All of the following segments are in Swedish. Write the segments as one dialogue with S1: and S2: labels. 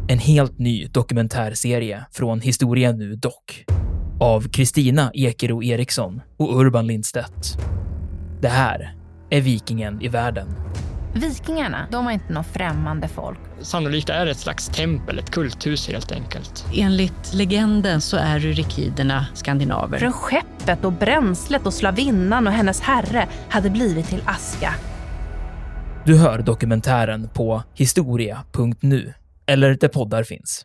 S1: En helt ny dokumentärserie från Historia Nu Dock. Av Kristina Ekero Eriksson och Urban Lindstedt. Det här är Vikingen i världen.
S2: Vikingarna, de var inte något främmande folk.
S3: Sannolikt är det ett slags tempel, ett kulthus helt enkelt.
S4: Enligt legenden så är rykiderna skandinaver.
S2: Från skeppet och bränslet och slavinnan och hennes herre hade blivit till aska.
S1: Du hör dokumentären på historia.nu eller där poddar finns.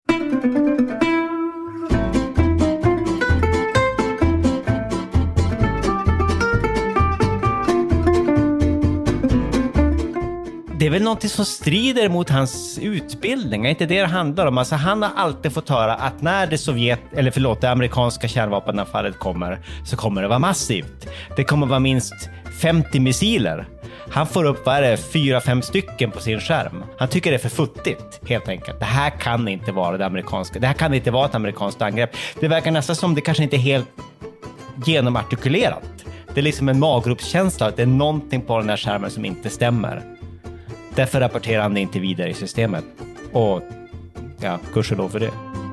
S5: Det är väl något som strider mot hans utbildning, är inte det handlar om? Alltså han har alltid fått höra att när det amerikanska kärnvapenanfallet kommer så kommer det vara massivt. Det kommer vara minst 50 missiler. Han får upp 4-5 stycken på sin skärm. Han tycker det är för futtigt, helt enkelt. Det här kan inte vara det amerikanska. Det här kan inte vara ett amerikanskt angrepp. Det verkar nästan som det kanske inte är helt genomartikulerat. Det är liksom en maggropskänsla att det är någonting på den här skärmen som inte stämmer. Därför rapporterar han det inte vidare i systemet. Och ja, gudskelov för det.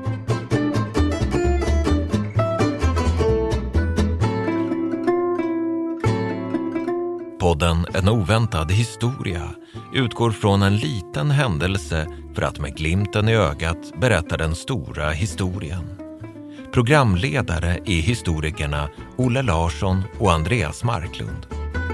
S6: Podden En oväntad historia utgår från en liten händelse för att med glimten i ögat berätta den stora historien. Programledare är historikerna Olle Larsson och Andreas Marklund.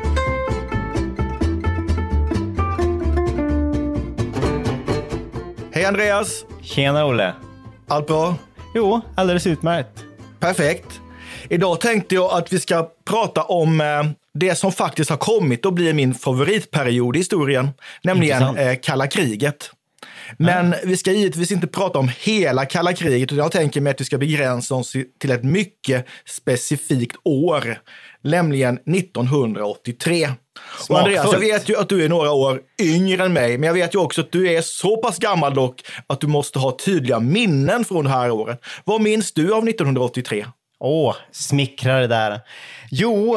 S7: Hej Andreas!
S5: Tjena Olle!
S7: Allt bra?
S5: Jo, alldeles utmärkt.
S7: Perfekt. Idag tänkte jag att vi ska prata om det som faktiskt har kommit och blir min favoritperiod i historien, nämligen kalla kriget. Men vi ska givetvis inte prata om hela kalla kriget, utan jag tänker mig att vi ska begränsa oss till ett mycket specifikt år, nämligen 1983. Och Andreas, jag vet ju att du är några år yngre än mig, men jag vet ju också att du är så pass gammal dock att du måste ha tydliga minnen från det här året. Vad minns du av 1983?
S5: Smickrar det där. Jo,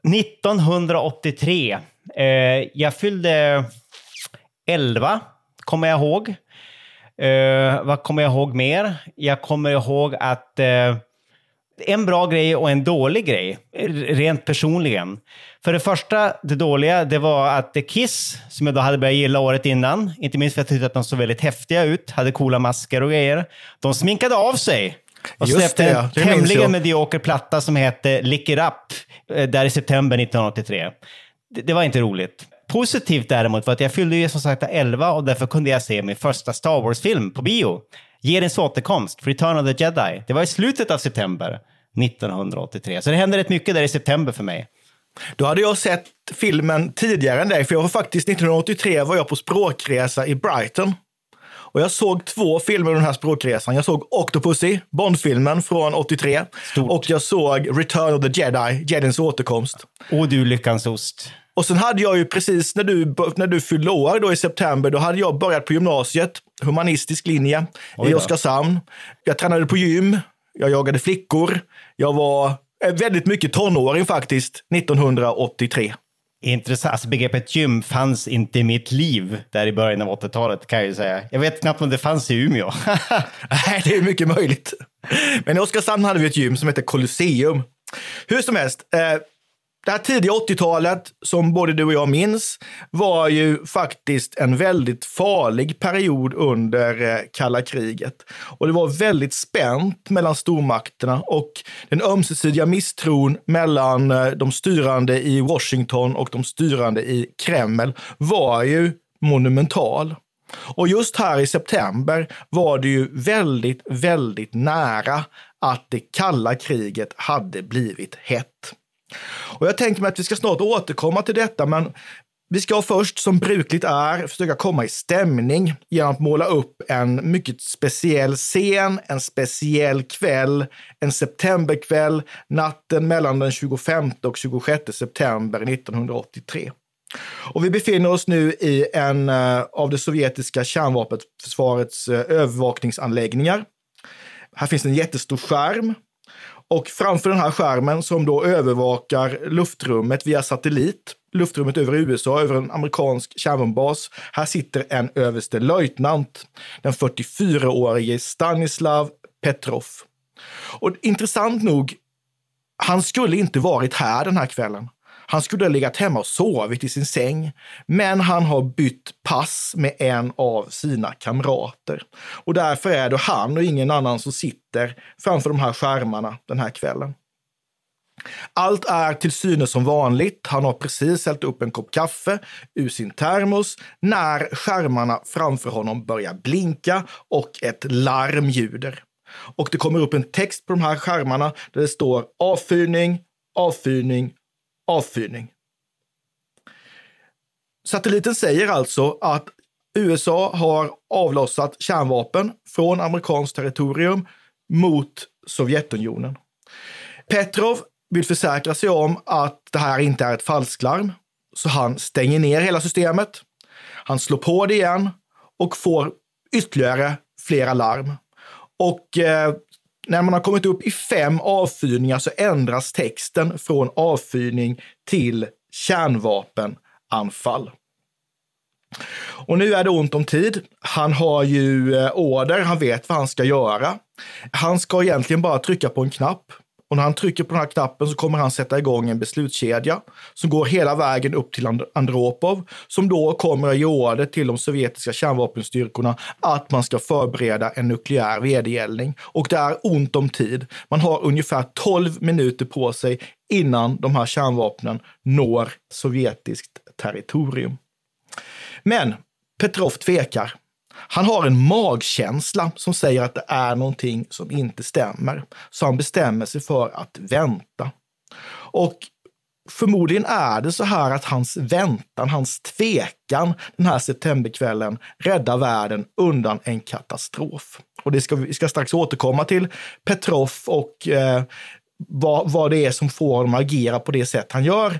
S5: 1983. Jag fyllde 11, kommer jag ihåg. Vad kommer jag ihåg mer? Jag kommer ihåg att en bra grej och en dålig grej, rent personligen. För det första, det dåliga, det var att Kiss, som jag då hade börjat gilla året innan, inte minst för att jag tyckte att de såg väldigt häftiga ut, hade coola masker och grejer, de sminkade av sig. Och släppte en tämligen medioker platta som hette Lick It Up där i september 1983. Det var inte roligt. Positivt däremot var att jag fyllde ju som sagt 11 och därför kunde jag se min första Star Wars-film på bio. Jedins återkomst, Return of the Jedi. Det var i slutet av september 1983. Så det hände rätt mycket där i september för mig.
S7: Då hade jag sett filmen tidigare än dig, för jag var faktiskt 1983 var jag på språkresa i Brighton. Och jag såg 2 filmer under den här språkresan. Jag såg Octopussy, Bond-filmen från 83. Stort. Och jag såg Return of the Jedi, Jedins återkomst.
S5: Och du lyckans ost.
S7: Och sen hade jag ju precis när du fyllde år då i september, då hade jag börjat på gymnasiet, humanistisk linje i Oskarshamn. Jag tränade på gym, jag jagade flickor. Jag var väldigt mycket tonåring faktiskt, 1983.
S5: Intressant. Alltså, begreppet gym fanns inte i mitt liv där i början av 80-talet, kan jag ju säga. Jag vet knappt om det fanns i Umeå.
S7: Nej, det är mycket möjligt. Men i Oskarshamn hade vi ett gym som heter Colosseum. Hur som helst, det här tidiga 80-talet som både du och jag minns var ju faktiskt en väldigt farlig period under kalla kriget. Och det var väldigt spänt mellan stormakterna och den ömsesidiga misstron mellan de styrande i Washington och de styrande i Kreml var ju monumental. Och just här i september var det ju väldigt, väldigt nära att det kalla kriget hade blivit hett. Och jag tänker mig att vi ska snart återkomma till detta, men vi ska först, som brukligt är, försöka komma i stämning genom att måla upp en mycket speciell scen, en speciell kväll, en septemberkväll, natten mellan den 25 och 26 september 1983. Och vi befinner oss nu i en av det sovjetiska kärnvapenförsvarets övervakningsanläggningar. Här finns en jättestor skärm Och framför den här skärmen som då övervakar luftrummet via satellit, luftrummet över USA, över en amerikansk kärnvapenbas, här sitter en överstelöjtnant, den 44-årige Stanislav Petrov. Och intressant nog, han skulle inte varit här den här kvällen. Han skulle ha legat hemma och sovit i sin säng, men han har bytt pass med en av sina kamrater. Och därför är det han och ingen annan som sitter framför de här skärmarna den här kvällen. Allt är till synes som vanligt. Han har precis hällt upp en kopp kaffe ur sin termos när skärmarna framför honom börjar blinka och ett larm ljuder. Och det kommer upp en text på de här skärmarna där det står avfyrning, avfyrning, avfyrning. Satelliten säger alltså att USA har avlossat kärnvapen från amerikanskt territorium mot Sovjetunionen. Petrov vill försäkra sig om att det här inte är ett falsklarm, så han stänger ner hela systemet. Han slår på det igen och får ytterligare flera larm. Och när man har kommit upp i 5 avfyrningar så ändras texten från avfyrning till kärnvapenanfall. Och nu är det ont om tid. Han har ju order, han vet vad han ska göra. Han ska egentligen bara trycka på en knapp. Och när han trycker på den här knappen så kommer han sätta igång en beslutskedja som går hela vägen upp till Andropov, som då kommer att ge order till de sovjetiska kärnvapenstyrkorna att man ska förbereda en nukleär vedergällning. Och det är ont om tid. Man har ungefär 12 minuter på sig innan de här kärnvapnen når sovjetiskt territorium. Men Petrov tvekar. Han har en magkänsla som säger att det är någonting som inte stämmer. Så han bestämmer sig för att vänta. Och förmodligen är det så här att hans väntan, hans tvekan den här septemberkvällen räddar världen undan en katastrof. Och det vi ska strax återkomma till Petrov och vad det är som får honom att agera på det sätt han gör.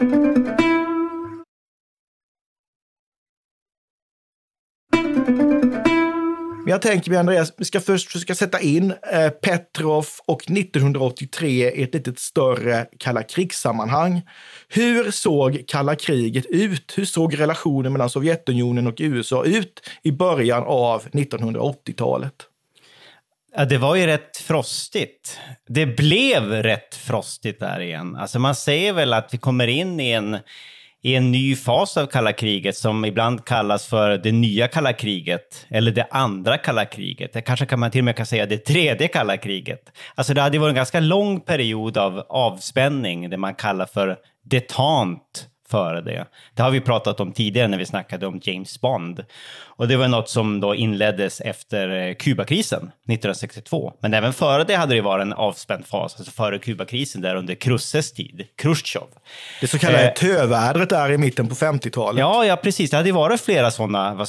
S7: Jag tänker mig, Andreas, vi ska först försöka sätta in Petrov och 1983 i ett lite större kalla krigssammanhang. Hur såg kalla kriget ut? Hur såg relationen mellan Sovjetunionen och USA ut i början av 1980-talet?
S5: Ja, det var ju rätt frostigt. Det blev rätt frostigt där igen. Alltså man säger väl att vi kommer in i en ny fas av kalla kriget som ibland kallas för det nya kalla kriget eller det andra kalla kriget. Det kanske kan man till och med säga det tredje kalla kriget. Alltså det hade varit en ganska lång period av avspänning, det man kallar för detant före det. Det har vi pratat om tidigare när vi snackade om James Bond. Och det var något som då inleddes efter Kubakrisen 1962. Men även före det hade det varit en avspänd fas, alltså före Kubakrisen där under Khrushchevs tid, Khrushchev.
S7: Det så kallade tövädret där i mitten på 50-talet.
S5: Ja, precis. Det hade varit flera sådana,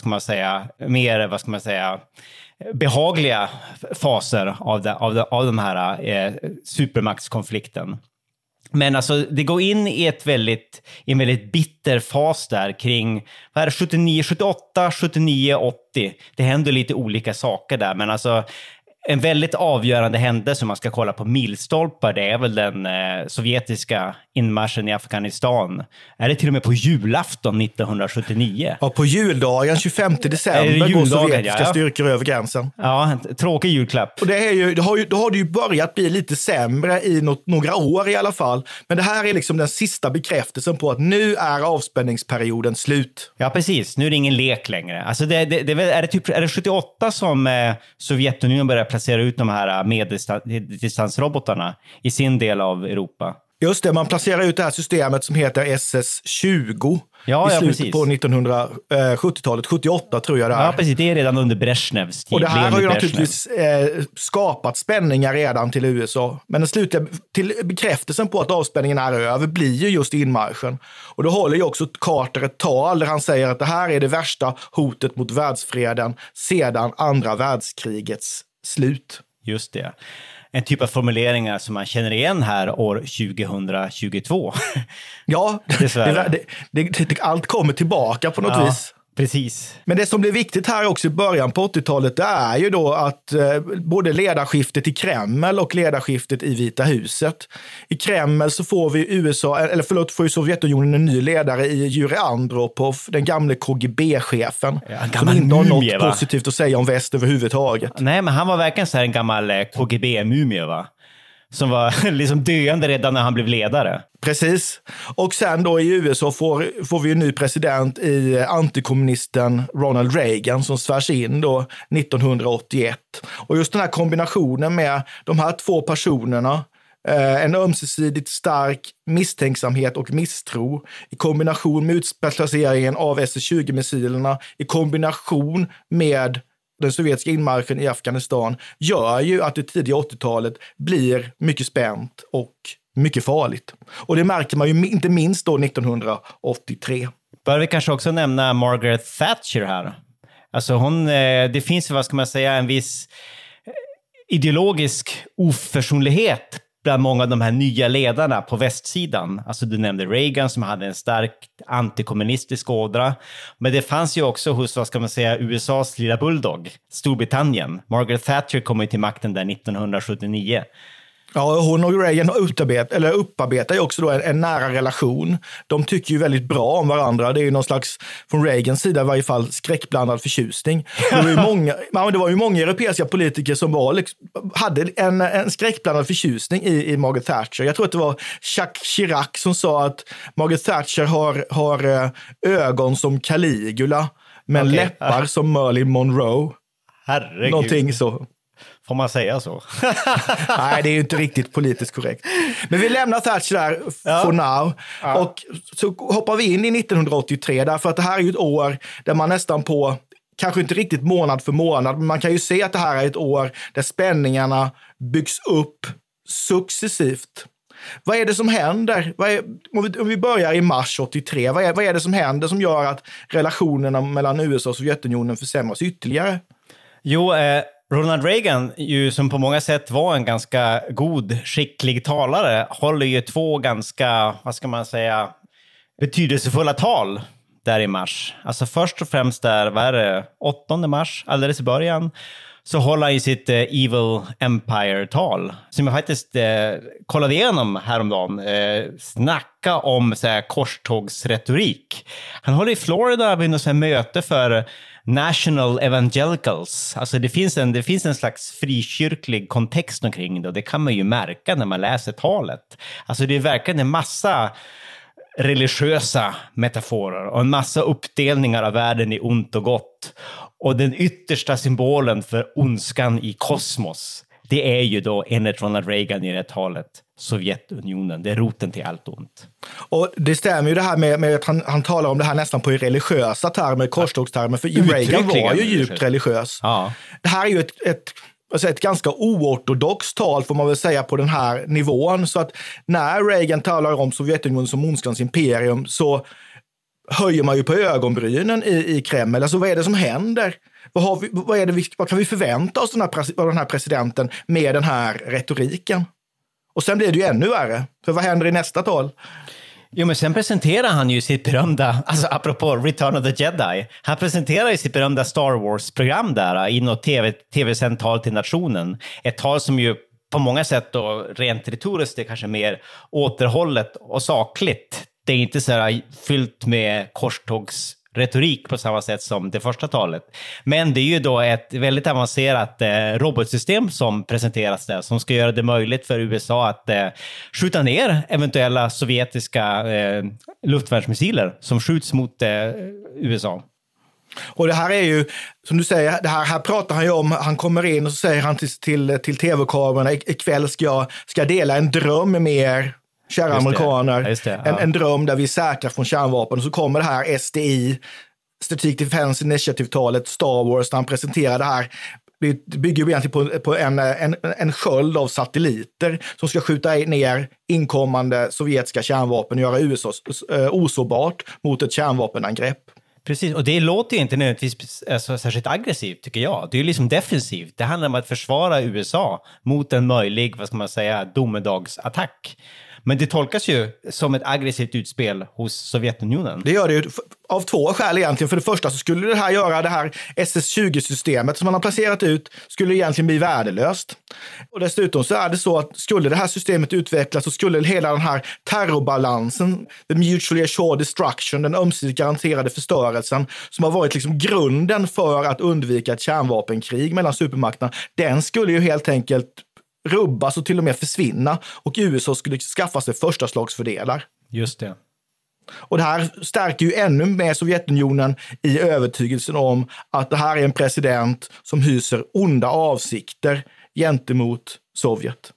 S5: behagliga faser av de här supermaktskonflikten. Men alltså det går in i en väldigt bitter fas där kring 79, 78, 79, 80. Det händer lite olika saker där, men alltså en väldigt avgörande händelse som man ska kolla på milstolpar, det är väl den sovjetiska inmarschen i Afghanistan. Är det till och med på julafton 1979?
S7: Ja, på juldagen 25 december går sovjetiska styrkor över gränsen.
S5: Ja, en tråkig julklapp.
S7: Och då har det ju börjat bli lite sämre i några år i alla fall. Men det här är liksom den sista bekräftelsen på att nu är avspänningsperioden slut.
S5: Ja, precis. Nu är det ingen lek längre. Alltså är det 78 som Sovjetunionen börjar placera ut de här medeldistansrobotarna i sin del av Europa?
S7: Just det, man placerar ut det här systemet som heter SS-20 i slutet på 1970-talet, 78 tror jag det är.
S5: Ja, precis. Det är redan under Brezhnevs tid.
S7: Och det här har ju naturligtvis skapat spänningar redan till USA. Men den slutliga bekräftelsen på att avspänningen är över blir ju just inmarschen. Och då håller ju också Carter ett tal där han säger att det här är det värsta hotet mot världsfreden sedan andra världskrigets slut.
S5: Just det. En typ av formuleringar som man känner igen här år 2022.
S7: Ja, allt kommer tillbaka på något vis.
S5: Precis.
S7: Men det som blir viktigt här också i början på 80-talet, det är ju då att både ledarskiftet i Kreml och ledarskiftet i Vita huset. I Kreml så får vi får ju Sovjetunionen en ny ledare i Jurij Andropov, den gamle KGB-chefen. Som inte har något positivt att säga om väst överhuvudtaget.
S5: Nej, men han var verkligen så här en gammal KGB-mumie, va? Som var liksom döende redan när han blev ledare.
S7: Precis. Och sen då i USA får vi en ny president i antikommunisten Ronald Reagan som svärs in då 1981. Och just den här kombinationen med de här två personerna, en ömsesidigt stark misstänksamhet och misstro i kombination med utplaceringen av SS-20-missilerna i kombination med den sovjetiska inmarschen i Afghanistan gör ju att det tidiga 80-talet blir mycket spänt och mycket farligt. Och det märker man ju inte minst då 1983.
S5: Bör vi kanske också nämna Margaret Thatcher här. Alltså det finns, vad ska man säga, en viss ideologisk oförsonlighet bland många av de här nya ledarna på västsidan. Alltså du nämnde Reagan som hade en stark antikommunistisk ådra. Men det fanns ju också hos, vad ska man säga, USAs lilla bulldog, Storbritannien. Margaret Thatcher kom ju till makten där 1979.
S7: Ja, hon och Reagan upparbetar ju också då en nära relation. De tycker ju väldigt bra om varandra. Det är ju någon slags, från Reagans sida i varje fall, skräckblandad förtjusning. Det var ju många europeiska politiker som hade en skräckblandad förtjusning i Margaret Thatcher. Jag tror att det var Jacques Chirac som sa att Margaret Thatcher har ögon som Caligula, men läppar som Marilyn Monroe.
S5: Herregud.
S7: Någonting så.
S5: Får man säga så?
S7: Nej, det är ju inte riktigt politiskt korrekt. Men vi lämnar Thatcher där for now. Ja. Och så hoppar vi in i 1983. Därför att det här är ju ett år där man nästan på, kanske inte riktigt månad för månad, men man kan ju se att det här är ett år där spänningarna byggs upp successivt. Vad är det som händer? Om vi börjar i mars 83, vad är det som händer som gör att relationerna mellan USA och Sovjetunionen försämras ytterligare?
S5: Jo, Ronald Reagan, ju som på många sätt var en ganska god, skicklig talare, håller ju två ganska, vad ska man säga, betydelsefulla tal där i mars. Alltså först och främst där, vad är det, 8 mars, alldeles i början, så håller han i sitt Evil Empire-tal, som jag faktiskt kollade igenom häromdagen. Snacka om så här korstågsretorik. Han håller i Florida vid något så här möte för National Evangelicals. Alltså det finns en slags frikyrklig kontext omkring det, och det kan man ju märka när man läser talet. Alltså det är verkligen en massa religiösa metaforer och en massa uppdelningar av världen i ont och gott. Och den yttersta symbolen för ondskan i kosmos, det är ju då enligt Ronald Reagan i det talet Sovjetunionen. Det är roten till allt ont. Och
S7: det stämmer ju det här med att han talar om det här nästan på religiösa termer, korstågstermer, för Reagan var ju djupt religiös. Ja. Det här är ju ett ganska oortodoxt tal, får man väl säga, på den här nivån. Så att när Reagan talar om Sovjetunionen som ondskans imperium så höjer man ju på ögonbrynen i Kreml. Alltså vad är det som händer? Vad kan vi förvänta oss av den här presidenten med den här retoriken? Och sen blir det ju ännu värre. För vad händer i nästa tal?
S5: Jo, men sen presenterar han ju sitt berömda, alltså apropå Return of the Jedi, han presenterar ju sitt berömda Star Wars-program där i något tv-sänt tal till nationen. Ett tal som ju på många sätt då rent retoriskt är kanske mer återhållet och sakligt. Det är inte så här fyllt med korstågsretorik på samma sätt som det första talet. Men det är ju då ett väldigt avancerat robotsystem som presenteras där, som ska göra det möjligt för USA att skjuta ner eventuella sovjetiska luftvärnsmissiler som skjuts mot USA.
S7: Och det här är ju, som du säger, här pratar han ju om, han kommer in och så säger han till tv-kamerorna, ikväll ska jag dela en dröm med er, kära amerikaner. En dröm där vi är säkra från kärnvapen. Och så kommer det här SDI, Strategic Defense Initiative-talet, Star Wars, där han presenterar det här. Det bygger ju egentligen på en sköld av satelliter som ska skjuta ner inkommande sovjetiska kärnvapen och göra USA osårbart mot ett kärnvapenangrepp.
S5: Precis, och det låter ju inte nödvändigtvis särskilt aggressivt, tycker jag. Det är ju liksom defensivt. Det handlar om att försvara USA mot en möjlig, vad ska man säga, domedagsattack. Men det tolkas ju som ett aggressivt utspel hos Sovjetunionen.
S7: Det gör det ju av två skäl egentligen. För det första så skulle det här SS-20-systemet som man har placerat ut skulle egentligen bli värdelöst. Och dessutom så är det så att skulle det här systemet utvecklas så skulle hela den här terrorbalansen, the mutually assured destruction, den ömsesidigt garanterade förstörelsen som har varit liksom grunden för att undvika ett kärnvapenkrig mellan supermakterna, den skulle ju helt enkelt rubbas och till och med försvinna, och USA skulle skaffa sig första slagsfördelar.
S5: Just det.
S7: Och det här stärker ju ännu mer Sovjetunionen i övertygelsen om att det här är en president som hyser onda avsikter gentemot Sovjet.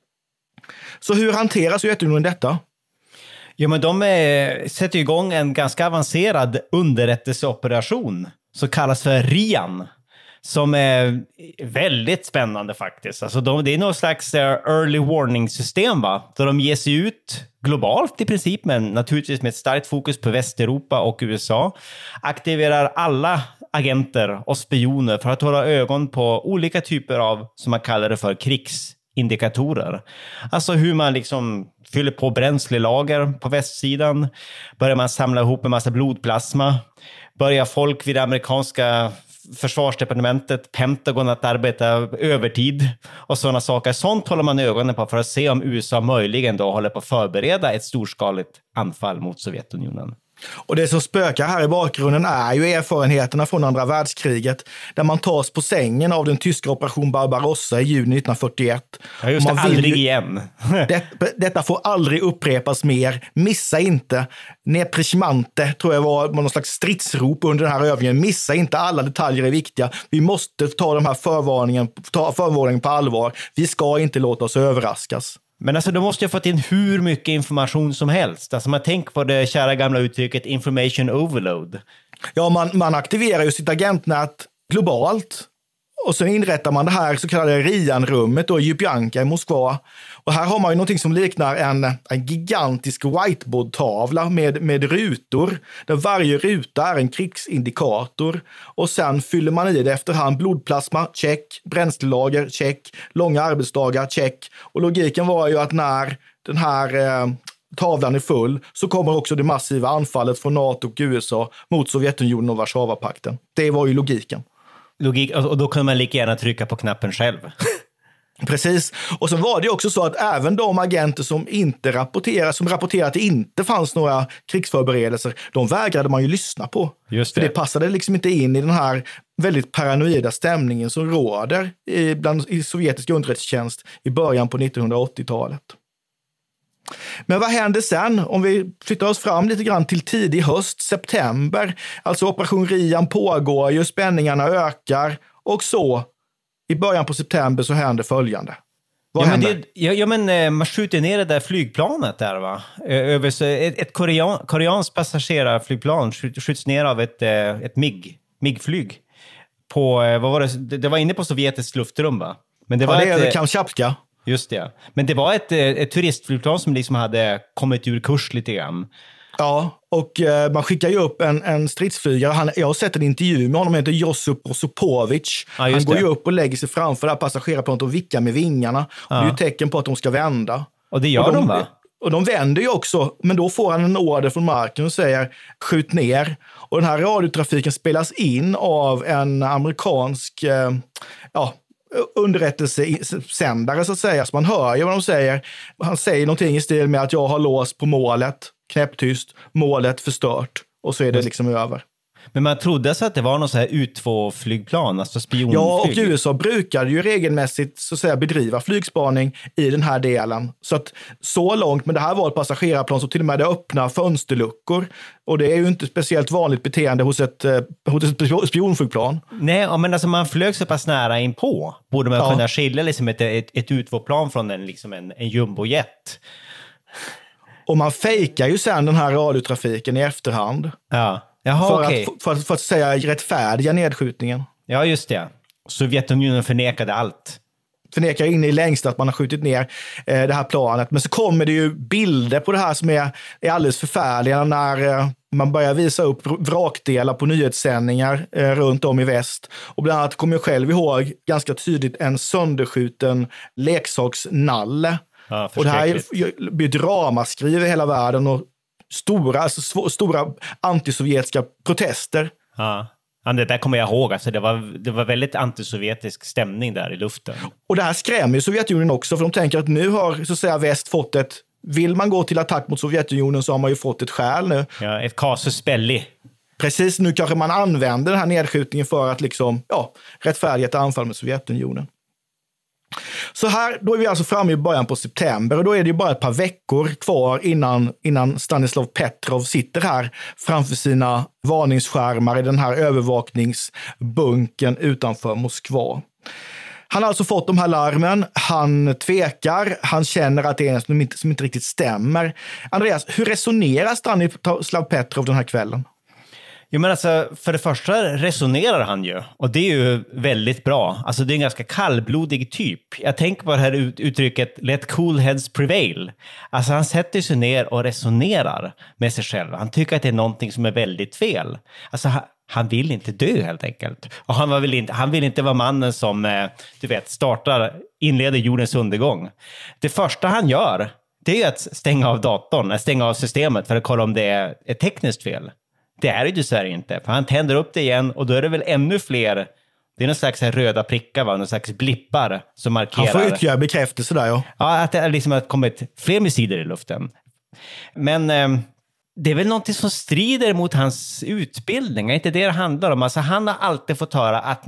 S7: Så hur hanterar Sovjetunionen detta?
S5: Ja, men de sätter igång en ganska avancerad underrättelseoperation som kallas för RIAN. Som är väldigt spännande faktiskt. Alltså det är något slags early warning-system, va? Där de ger sig ut globalt i princip, men naturligtvis med ett starkt fokus på Västeuropa och USA. Aktiverar alla agenter och spioner för att hålla ögon på olika typer av, som man kallar det för, krigsindikatorer. Alltså hur man liksom fyller på bränslelager på västsidan. Börjar man samla ihop en massa blodplasma. Börjar folk vid det amerikanska försvarsdepartementet, Pentagon, att arbeta övertid och sådana saker. Sånt håller man ögonen på för att se om USA möjligen då håller på att förbereda ett storskaligt anfall mot Sovjetunionen.
S7: Och det som spökar här i bakgrunden är ju erfarenheterna från andra världskriget, där man tas på sängen av den tyska operation Barbarossa i juni 1941.
S5: Ja, just det, aldrig igen.
S7: Detta får aldrig upprepas mer. Missa inte. Neprechimante tror jag var någon slags stridsrop under den här övningen. Missa inte, alla detaljer är viktiga. Vi måste ta de här förvarningen på allvar. Vi ska inte låta oss överraskas.
S5: Men alltså, då måste jag fått in hur mycket information som helst. Alltså man tänker på det kära gamla uttrycket information overload.
S7: Ja, man aktiverar ju sitt agentnät globalt. Och så inrättar man det här så kallade RIAN-rummet då i Ljubljanka i Moskva. Och här har man ju någonting som liknar en gigantisk whiteboard-tavla med rutor. Där varje ruta är en krigsindikator. Och sen fyller man i det efterhand. Blodplasma, check. Bränslelager, check. Långa arbetsdagar, check. Och logiken var ju att när den här tavlan är full så kommer också det massiva anfallet från NATO och USA mot Sovjetunionen och Warszawapakten. Det var ju logiken.
S5: Och då kan man lika gärna trycka på knappen själv.
S7: Precis. Och så var det också så att även de agenter som rapporterade att det inte fanns några krigsförberedelser, de vägrade man ju lyssna på.
S5: Just det.
S7: För det passade liksom inte in i den här väldigt paranoida stämningen som råder i sovjetisk underrättelsetjänst i början på 1980-talet. Men vad händer sen om vi flyttar oss fram lite grann till tidig höst, september? Alltså operation RIAN pågår ju, spänningarna ökar och så i början på september så händer följande. Vad händer?
S5: Men man skjuter ner det där flygplanet där, va? Ett koreanskt passagerarflygplan skjuts ner av ett MiG-flyg. Vad var det? Det var inne på sovjetiskt luftrum, va? Men det var
S7: över Kamchatka.
S5: Just det. Men det var ett turistflygplan som liksom hade kommit ur kurs lite grann.
S7: Ja, och man skickar ju upp en stridsflygare. Jag har sett en intervju med honom, heter Josip Osopovic. Ja, han går ju upp och lägger sig framför det här passagerarplanet och vickar med vingarna. Ja. Det är ju tecken på att de ska vända.
S5: Och det gör de, va?
S7: Och de vänder ju också, men då får han en order från marken och säger skjut ner. Och den här radiotrafiken spelas in av en amerikansk underrättelsesändare så att säga. Så man hör ju vad de säger. Han säger någonting i stil med att jag har låst på målet, knäpptyst, målet förstört. Och så är det liksom över.
S5: Men man trodde så att det var någon så här U2-flygplan, alltså spionflyg.
S7: Ja, och USA brukade ju regelmässigt så att säga bedriva flygspaning i den här delen. Så långt, men det här var ett passagerarplan som till och med hade öppna fönsterluckor. Och det är ju inte speciellt vanligt beteende hos ett spionflygplan.
S5: Nej, men alltså man flög så pass nära in på. Borde man kunna skilja liksom ett U2-plan från en jumbojet.
S7: Och man fejkar ju sen den här radiotrafiken i efterhand.
S5: Ja. Jaha,
S7: för att säga rättfärdiga nedskjutningen.
S5: Ja, just det. Sovjetunionen förnekade allt.
S7: Förnekar in i längst att man har skjutit ner det här planet. Men så kommer det ju bilder på det här som är alldeles förfärliga när man börjar visa upp vrakdelar på nyhetssändningar runt om i väst. Och bland annat kommer jag själv ihåg ganska tydligt en sönderskjuten leksaksnalle
S5: Ja,
S7: och det här blir dramaskriv i hela världen och stora antisovjetiska protester.
S5: Ja. Ja, det där kommer jag ihåg. Alltså det var väldigt antisovjetisk stämning där i luften.
S7: Och det här skrämmer ju Sovjetunionen också, för de tänker att nu har så att säga väst fått vill man gå till attack mot Sovjetunionen så har man ju fått ett skäl nu.
S5: Ja, ett casus belli.
S7: Precis, nu kanske man använder den här nedskjutningen för att rättfärdiga ett anfall med Sovjetunionen. Så här, då är vi alltså framme i början på september och då är det ju bara ett par veckor kvar innan Stanislav Petrov sitter här framför sina varningsskärmar i den här övervakningsbunken utanför Moskva. Han har alltså fått de här larmen, han tvekar, han känner att det är något som inte riktigt stämmer. Andreas, hur resonerar Stanislav Petrov den här kvällen?
S5: Jo, men alltså, för det första resonerar han ju. Och det är ju väldigt bra. Alltså det är en ganska kallblodig typ. Jag tänker på det här uttrycket let cool heads prevail. Alltså han sätter sig ner och resonerar med sig själv. Han tycker att det är någonting som är väldigt fel. Alltså han vill inte dö helt enkelt. Och han vill inte vara mannen som, inleder jordens undergång. Det första han gör, det är att stänga av datorn, stänga av systemet för att kolla om det är ett tekniskt fel. Det är det ju så här inte. För han tänder upp det igen och då är det väl ännu fler. Det är någon slags röda prickar, någon slags blippar som markerar.
S7: Han får ytterligare bekräftelse där, ja.
S5: Ja, att det liksom har kommit fler missiler i luften. Men det är väl någonting som strider mot hans utbildning. Är inte det handlar om? Alltså han har alltid fått höra att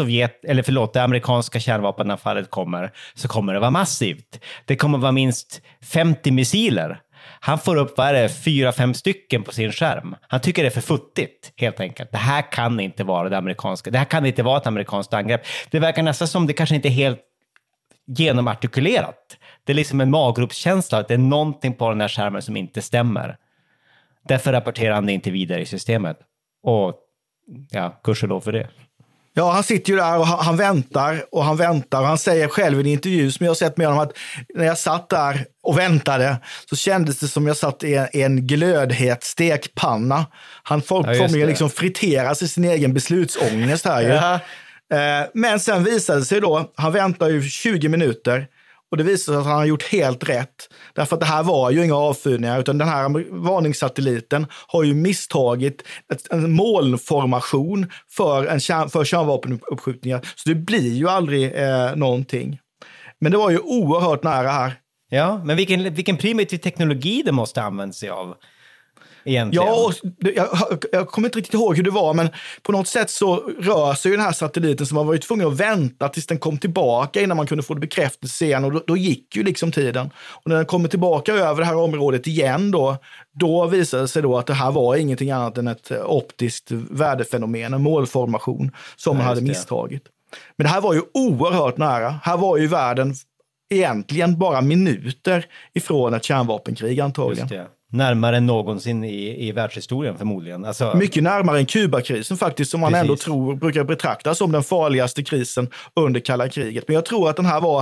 S5: när det amerikanska kärnvapenanfallet kommer så kommer det vara massivt. Det kommer vara minst 50 missiler. Han får upp 4-5 stycken på sin skärm. Han tycker det är för futtigt, helt enkelt. Det här kan inte vara det amerikanska. Det här kan inte vara ett amerikanskt angrepp. Det verkar nästan som det kanske inte är helt genomartikulerat. Det är liksom en maggropskänsla att det är någonting på den här skärmen som inte stämmer. Därför rapporterar han det inte vidare i systemet. Och ja, gudskelov för det.
S7: Ja, han sitter ju där och han väntar och han säger själv i en intervju som jag har sett med honom att när jag satt där och väntade så kändes det som jag satt i en glödhet stekpanna. Han får liksom friteras i sin egen beslutsångest här ju. Ja. Men sen visade det sig då, han väntar ju 20 minuter och det visar sig att han har gjort helt rätt. Därför att det här var ju inga avfyrningar utan den här varningssatelliten har ju misstagit en molnformation för kärnvapenuppskjutningar. Så det blir ju aldrig någonting. Men det var ju oerhört nära här.
S5: Ja, men vilken primitiv teknologi det måste använda sig av. Egentligen.
S7: Ja, jag kommer inte riktigt ihåg hur det var, men på något sätt så rör sig ju den här satelliten som man var ju tvungen att vänta tills den kom tillbaka innan man kunde få det bekräftelse igen och då gick ju liksom tiden. Och när den kommer tillbaka över det här området igen då visade det sig då att det här var ingenting annat än ett optiskt värdefenomen, en målformation som man hade misstagit. Men det här var ju oerhört nära. Här var ju världen egentligen bara minuter ifrån ett kärnvapenkrig antagligen.
S5: Just det. Närmare än någonsin i världshistorien förmodligen. Alltså... Mycket
S7: närmare än Kubakrisen faktiskt, som man ändå brukar betrakta som den farligaste krisen under kalla kriget. Men jag tror att den här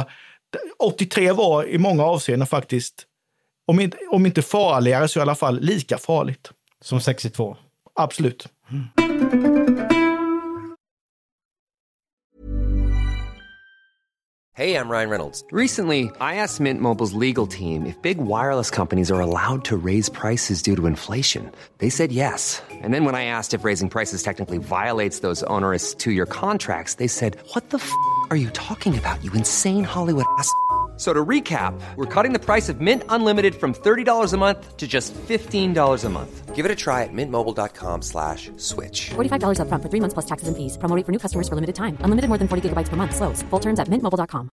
S7: 83 var i många avseenden faktiskt, om inte farligare så i alla fall lika farligt.
S5: Som 62?
S7: Absolut.
S8: Hey, I'm Ryan Reynolds. Recently, I asked Mint Mobile's legal team if big wireless companies are allowed to raise prices due to inflation. They said yes. And then when I asked if raising prices technically violates those onerous two-year contracts, they said, "What the f*** are you talking about, you insane Hollywood ass?" So to recap, we're cutting the price of Mint Unlimited from $30 a month to just $15 a month. Give it a try at mintmobile.com/switch.
S9: $45 up front for 3 months plus taxes and fees. Promo rate for new customers for limited time. Unlimited more than 40 gigabytes per month. Slows full terms at mintmobile.com.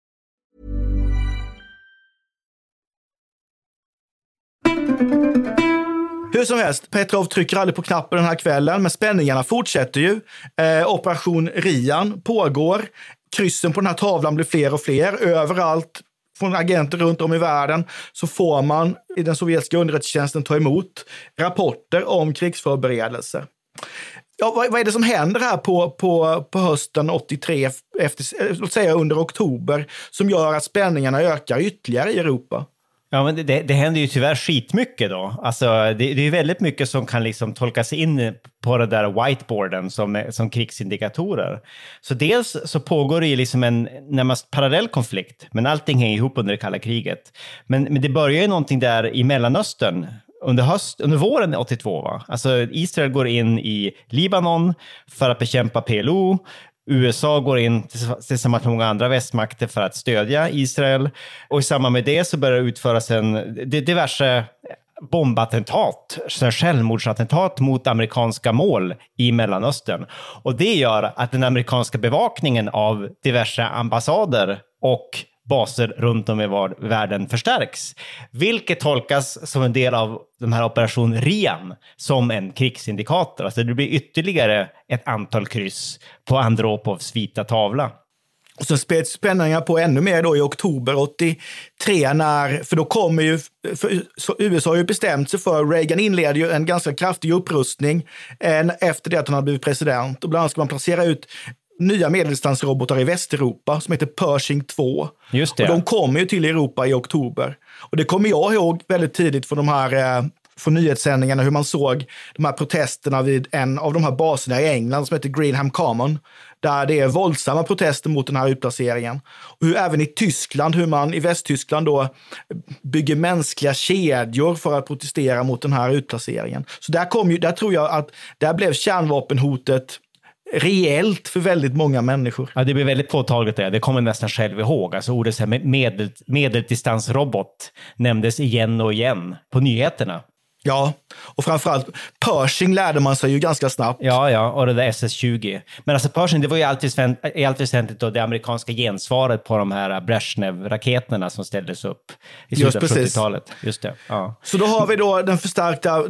S7: Hur som helst, Petrov trycker aldrig på knappen den här kvällen, men spänningarna fortsätter ju. Operation Rian pågår. Kryssen på den här tavlan blir fler och fler. Överallt från agenter runt om i världen så får man i den sovjetiska underrättelsetjänsten ta emot rapporter om krigsförberedelser. Ja, vad är det som händer här på hösten 83, låt säga under oktober, som gör att spänningarna ökar ytterligare i Europa?
S5: Ja, men det händer ju tyvärr skitmycket då. Alltså, det är ju väldigt mycket som kan liksom tolkas in på det där whiteboarden som krigsindikatorer. Så dels så pågår det ju liksom en närmast parallell konflikt, men allting hänger ihop under det kalla kriget. Men det börjar ju någonting där i Mellanöstern under våren 82, va? Alltså Israel går in i Libanon för att bekämpa PLO. USA går in tillsammans med många andra västmakter för att stödja Israel. Och i samband med det så börjar det utföras diverse bombattentat, självmordsattentat mot amerikanska mål i Mellanöstern. Och det gör att den amerikanska bevakningen av diverse ambassader och baser runt om i världen förstärks. Vilket tolkas som en del av de här operation Rian som en krigsindikator. Alltså det blir ytterligare ett antal kryss på Andropovs vita tavla.
S7: Och sen spets spänningar på ännu mer då i oktober 83 för då kommer ju, så USA har ju bestämt sig för, Reagan inleder ju en ganska kraftig upprustning efter det att han har blivit president. Och bland annat ska man placera ut nya medeldistansrobotar i Västeuropa som heter Pershing 2.
S5: Just det.
S7: Och de kommer ju till Europa i oktober. Och det kommer jag ihåg väldigt tidigt från de här från nyhetssändningarna, hur man såg de här protesterna vid en av de här baserna i England som heter Greenham Common, där det är våldsamma protester mot den här utplaceringen. Och hur även i Tyskland, hur man i Västtyskland då bygger mänskliga kedjor för att protestera mot den här utplaceringen. Så där tror jag att där blev kärnvapenhotet reellt för väldigt många människor.
S5: Ja, det blir väldigt påtagligt det. Det kommer nästan själv ihåg. Alltså ordet medeldistansrobot nämndes igen och igen på nyheterna.
S7: Ja, och framförallt Pershing lärde man sig ju ganska snabbt.
S5: Ja, och det där SS-20. Men alltså Pershing, det var ju i allt väsentligt då det amerikanska gensvaret på de här Brezhnev-raketerna som ställdes upp i slutet av 70-talet. Just det, ja.
S7: Så då har vi då den förstärkta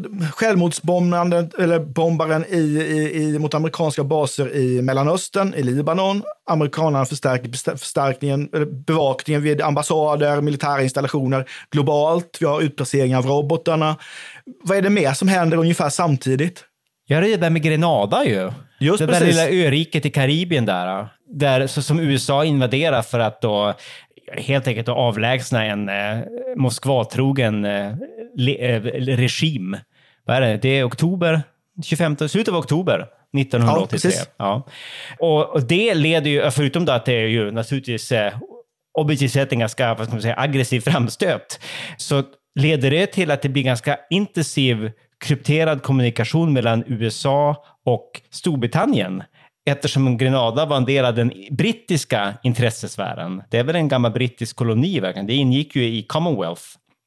S7: bombaren mot amerikanska baser i Mellanöstern, i Libanon. Amerikanerna bevakningen vid ambassader, militära installationer globalt. Vi har utplacering av robotarna. Vad är det mer som händer ungefär samtidigt?
S5: Ja, det är där med Grenada ju.
S7: Just
S5: det
S7: precis.
S5: där lilla öriket i Karibien där som USA invaderar för att då helt enkelt avlägsna en Moskva-trogen regim. Vad är det? Det är slutet av oktober 1983. Ja. Och det leder ju, förutom då att det är ju naturligtvis objektivt sett en ganska aggressiv framstöt, så leder det till att det blir ganska intensiv krypterad kommunikation mellan USA och Storbritannien. Eftersom Grenada var en del av den brittiska intressesfären. Det är väl en gammal brittisk koloni verkligen. Det ingick ju i Commonwealth.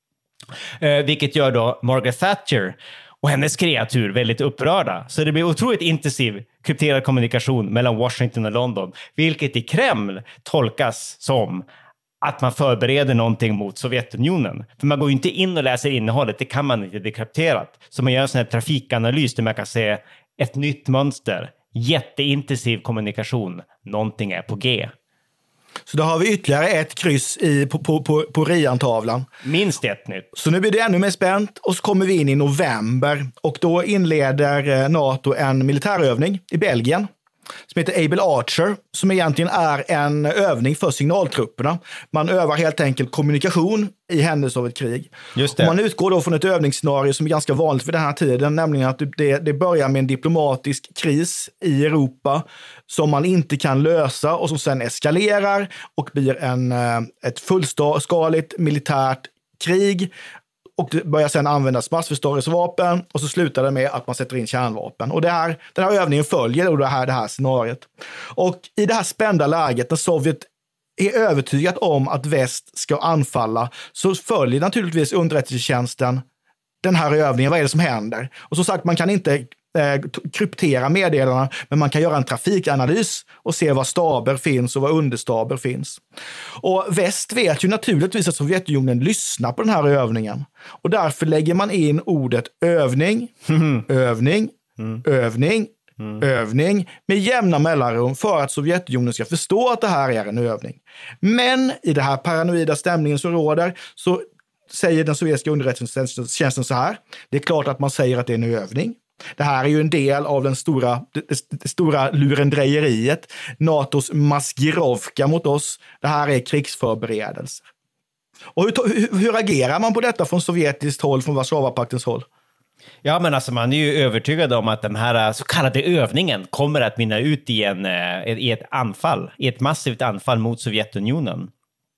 S5: Vilket gör då Margaret Thatcher och hennes kreatur väldigt upprörda. Så det blir otroligt intensiv krypterad kommunikation mellan Washington och London. Vilket i Kreml tolkas som att man förbereder någonting mot Sovjetunionen. För man går ju inte in och läser innehållet, det kan man inte, det är krypterat. Så man gör en sån här trafikanalys där man kan se ett nytt mönster. Jätteintensiv kommunikation. Någonting är på G.
S7: Så då har vi ytterligare ett kryss på Rian-tavlan.
S5: Minst ett nytt.
S7: Så nu blir det ännu mer spänt och så kommer vi in i november. Och då inleder NATO en militärövning i Belgien som heter Able Archer, som egentligen är en övning för signaltrupperna. Man övar helt enkelt kommunikation i händelse av ett krig.
S5: Just det.
S7: Och man utgår då från ett övningsscenario som är ganska vanligt för den här tiden, nämligen att det börjar med en diplomatisk kris i Europa som man inte kan lösa och som sen eskalerar och blir ett fullskaligt militärt krig. Och det börjar sedan användas massförstörelsevapen och så slutar det med att man sätter in kärnvapen. Och den här övningen följer då det här scenariot. Och i det här spända läget när Sovjet är övertygat om att väst ska anfalla så följer naturligtvis underrättelsetjänsten den här övningen. Vad är det som händer? Och som sagt, man kan inte kryptera meddelarna, men man kan göra en trafikanalys och se var staber finns och var understaber finns. Och väst vet ju naturligtvis att Sovjetunionen lyssnar på den här övningen. Och därför lägger man in ordet övning, övning med jämna mellanrum för att Sovjetunionen ska förstå att det här är en övning. Men i det här paranoida stämningen som råder så säger den sovjetiska underrättelsetjänsten så här: det är klart att man säger att det är en övning. Det här är ju en del av det stora lurendrejeriet, NATOs maskirovka mot oss. Det här är krigsförberedelser. Och hur agerar man på detta från sovjetiskt håll, från Warszawapaktens håll?
S5: Ja, men alltså man är ju övertygad om att den här så kallade övningen kommer att mynna ut i ett anfall, i ett massivt anfall mot Sovjetunionen.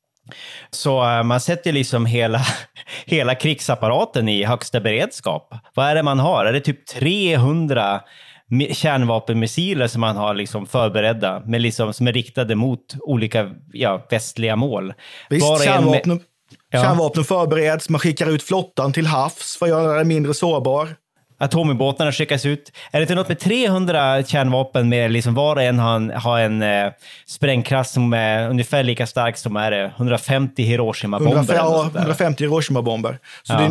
S5: Så man sätter liksom hela krigsapparaten i högsta beredskap. Vad är det man har? Är det typ 300 kärnvapenmissiler som man har liksom förberedda, med liksom, som är riktade mot olika västliga mål?
S7: Visst, kärnvapen förbereds, man skickar ut flottan till havs för att göra den mindre sårbar.
S5: Atomubåtarna skickas ut. Är det inte något med 300 kärnvapen med liksom var och en har en sprängkraft som är ungefär lika stark som är 150 Hiroshima-bomber?
S7: 150 Hiroshima-bomber. Så det är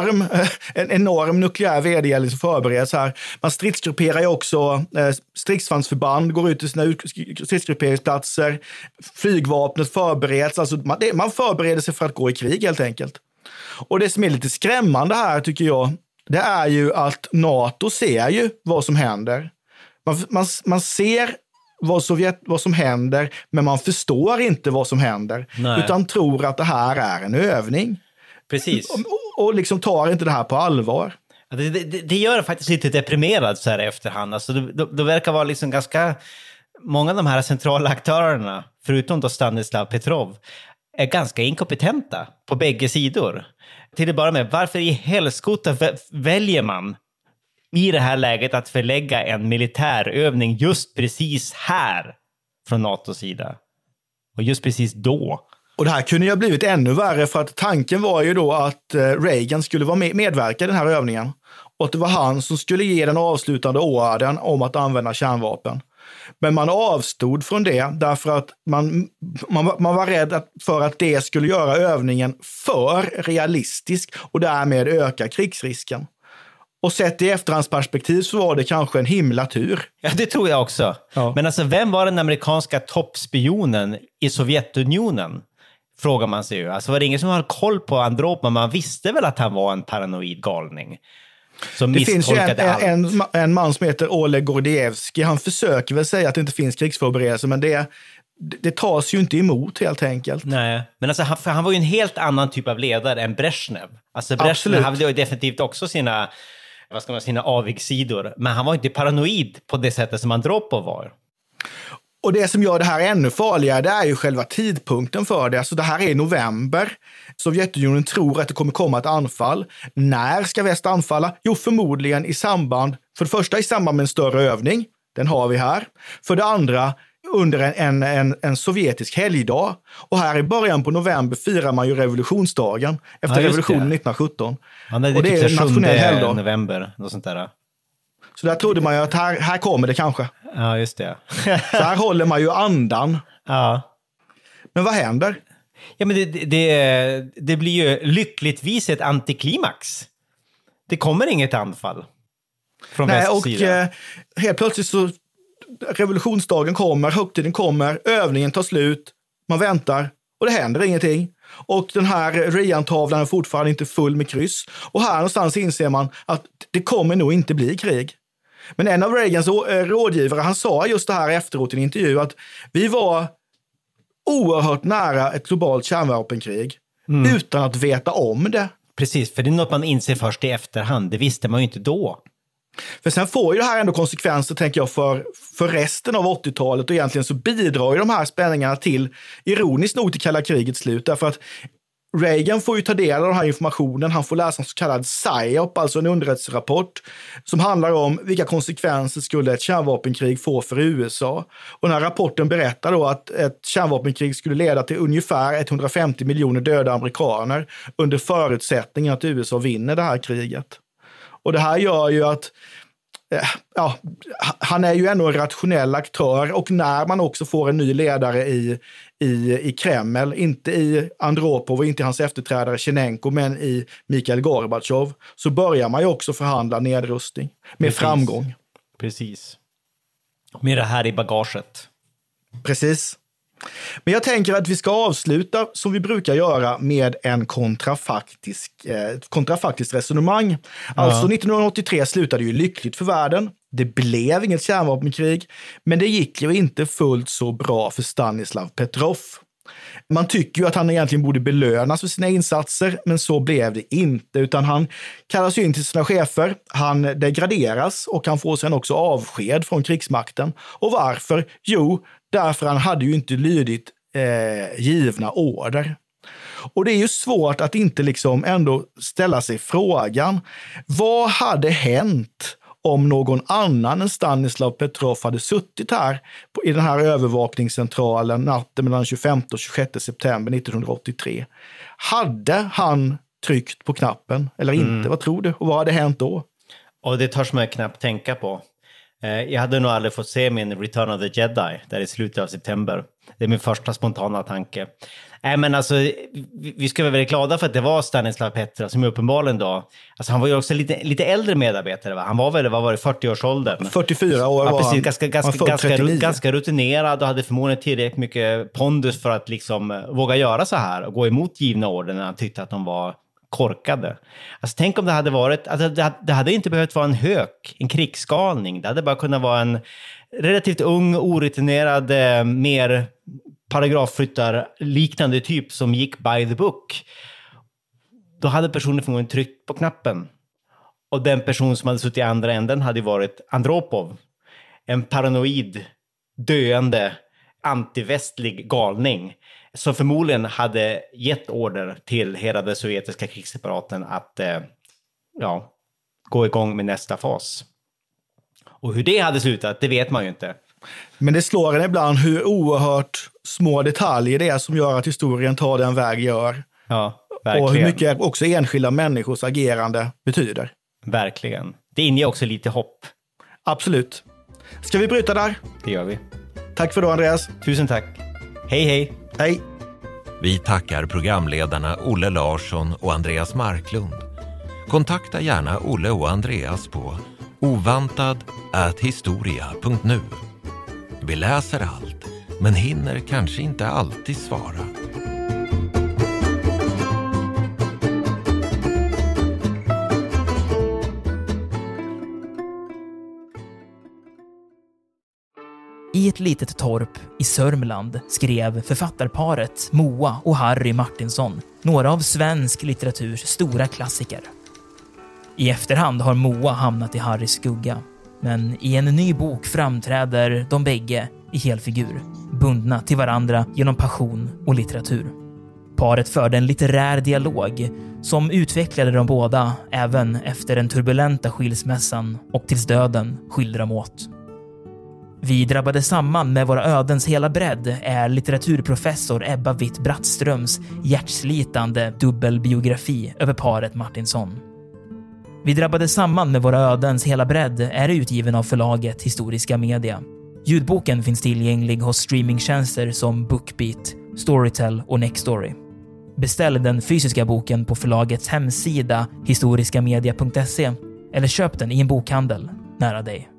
S7: en enorm nukleär vedergällning som förbereds här. Man stridsgrupperar ju också, stridsvagnsförband går ut till sina stridsgrupperingsplatser. Flygvapnet förbereds. Alltså man förbereder sig för att gå i krig helt enkelt. Och det som är lite skrämmande här tycker jag, det är ju att NATO ser ju vad som händer. Man ser vad som händer, men man förstår inte vad som händer. Nej. Utan tror att det här är en övning.
S5: Precis.
S7: Och liksom tar inte det här på allvar.
S5: Ja, det gör faktiskt lite deprimerad så här i efterhand. Alltså, det verkar vara liksom ganska många av de här centrala aktörerna, förutom då Stanislav Petrov, är ganska inkompetenta på bägge sidor. Till att börja med, varför i helskotta väljer man i det här läget att förlägga en militärövning just precis här från NATOs sida? Och just precis då.
S7: Och det här kunde ju ha blivit ännu värre, för att tanken var ju då att Reagan skulle vara medverka i den här övningen. Och att det var han som skulle ge den avslutande ordern om att använda kärnvapen. Men man avstod från det därför att man var rädd för att det skulle göra övningen för realistisk och därmed öka krigsrisken. Och sett i efterhandsperspektiv så var det kanske en himla tur.
S5: Ja, det tror jag också. Ja. Men alltså, vem var den amerikanska toppspionen i Sovjetunionen? Frågar man sig ju. Alltså, var det ingen som hade koll på Andropov? Man visste väl att han var en paranoid galning.
S7: Det finns ju en man som heter Oleg Gordievsky. Han försöker väl säga att det inte finns krigsförberedelser, men det tas ju inte emot helt enkelt.
S5: Nej, men alltså han var ju en helt annan typ av ledare än Brezhnev. Alltså Brezhnev hade ju definitivt också sina avigsidor, men han var inte paranoid på det sättet som Andropov var.
S7: Och det som gör det här ännu farligare, det är ju själva tidpunkten för det. Alltså det här är november. Sovjetunionen tror att det kommer komma ett anfall. När ska väst anfalla? Jo, förmodligen för det första i samband med en större övning. Den har vi här. För det andra under en sovjetisk helgdag. Och här i början på november firar man ju revolutionsdagen efter revolutionen 1917.
S5: Ja, det är
S7: och det är en nationell helgdag.
S5: November, något sånt där.
S7: Så där trodde man ju att här kommer det kanske.
S5: Ja, just det.
S7: Så här håller man ju andan.
S5: Ja.
S7: Men vad händer?
S5: Ja, men det blir ju lyckligtvis ett antiklimax. Det kommer inget anfall från västs sida.
S7: Helt plötsligt så revolutionsdagen kommer, högtiden kommer, övningen tar slut, man väntar och det händer ingenting. Och den här Rian-tavlan är fortfarande inte full med kryss. Och här någonstans inser man att det kommer nog inte bli krig. Men en av Reagans rådgivare, han sa just det här efteråt i en intervju, att vi var oerhört nära ett globalt kärnvapenkrig utan att veta om det.
S5: Precis, för det är något man inser först i efterhand. Det visste man ju inte då.
S7: För sen får ju det här ändå konsekvenser, tänker jag, för resten av 80-talet, och egentligen så bidrar ju de här spänningarna till, ironiskt nog, till kalla krigets slut, därför att Reagan får ju ta del av den här informationen. Han får läsa en så kallad PSYOP, alltså en underrättelserapport som handlar om vilka konsekvenser skulle ett kärnvapenkrig få för USA. Och den här rapporten berättar då att ett kärnvapenkrig skulle leda till ungefär 150 miljoner döda amerikaner under förutsättningen att USA vinner det här kriget. Och det här gör ju att han är ju ändå en rationell aktör, och när man också får en ny ledare i Kreml, inte i Andropov och inte i hans efterträdare Tjernenko, men i Mikhail Gorbachev, så börjar man ju också förhandla nedrustning med framgång.
S5: Precis. Med det här i bagaget.
S7: Precis. Men jag tänker att vi ska avsluta som vi brukar göra med en kontrafaktiskt resonemang. Alltså 1983 slutade ju lyckligt för världen. Det blev inget kärnvapenkrig, men det gick ju inte fullt så bra för Stanislav Petrov. Man tycker ju att han egentligen borde belönas för sina insatser, men så blev det inte, utan han kallas in till sina chefer, han degraderas och han får sen också avsked från krigsmakten. Och varför? Jo, därför han hade ju inte lydit givna order. Och det är ju svårt att inte liksom ändå ställa sig frågan, vad hade hänt om någon annan än Stanislav Petrov hade suttit här i den här övervakningscentralen natten mellan 25 och 26 september 1983? Hade han tryckt på knappen eller inte? Vad tror du? Och vad hade hänt då?
S5: Och det törs man ju knappt tänka på. Jag hade nog aldrig fått se min Return of the Jedi där i slutet av september. Det är min första spontana tanke. Men alltså, vi ska vara väldigt glada för att det var Stanislav Petrov som uppenbarligen då, alltså han var ju också lite äldre medarbetare, va? Han var väl, vad var det, 40-årsåldern?
S7: 44 år var
S5: han. Ganska rutinerad och hade förmodligen tillräckligt mycket pondus för att liksom våga göra så här och gå emot givna order när han tyckte att de var korkade. Alltså tänk om det hade varit, alltså det hade inte behövt vara en hök, en krigsgalning. Det hade bara kunnat vara en relativt ung, orutinerad, mer paragraffryttar liknande typ som gick by the book. Då hade personen förmodligen tryckt på knappen. Och den person som hade suttit i andra änden hade varit Andropov. En paranoid, döende, antivästlig galning som förmodligen hade gett order till hela den sovjetiska krigsapparaten att gå igång med nästa fas. Och hur det hade slutat, det vet man ju inte.
S7: Men det slår en ibland hur oerhört små detaljer det är som gör att historien tar den väg gör.
S5: Ja, verkligen.
S7: Och hur mycket också enskilda människors agerande betyder.
S5: Verkligen. Det inger också lite hopp.
S7: Absolut. Ska vi bryta där?
S5: Det gör vi.
S7: Tack för då, Andreas.
S5: Tusen tack. Hej, hej.
S7: Hej.
S6: Vi tackar programledarna Olle Larsson och Andreas Marklund. Kontakta gärna Olle och Andreas på ovantad@historia.nu. Vi läser allt, men hinner kanske inte alltid svara.
S1: I ett litet torp i Sörmland skrev författarparet Moa och Harry Martinsson några av svensk litteraturs stora klassiker. I efterhand har Moa hamnat i Harrys skugga, men i en ny bok framträder de bägge i helfigur, bundna till varandra genom passion och litteratur. Paret förde en litterär dialog som utvecklade de båda även efter den turbulenta skilsmässan och tills döden skilde dem åt. Vi drabbade samman med våra ödens hela bredd är litteraturprofessor Ebba Witt-Brattströms hjärtslitande dubbelbiografi över paret Martinsson. Vi drabbade samman med våra ödens hela bredd är utgiven av förlaget Historiska Media. Ljudboken finns tillgänglig hos streamingtjänster som Bookbeat, Storytel och Nextory. Beställ den fysiska boken på förlagets hemsida historiskamedia.se eller köp den i en bokhandel nära dig.